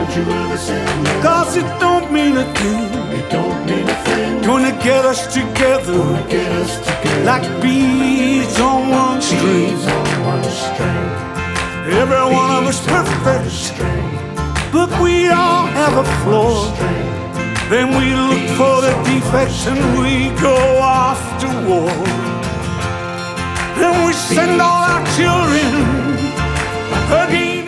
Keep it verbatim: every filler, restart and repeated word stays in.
you ever say never. Cause it don't mean a thing. It don't mean a thing. Gonna get us together, Gonna get us together like beads on one string. bees on one string. Every one of us perfect, but we all have a flaw. Then we look for the defects and we go off to war. Then we send all our children again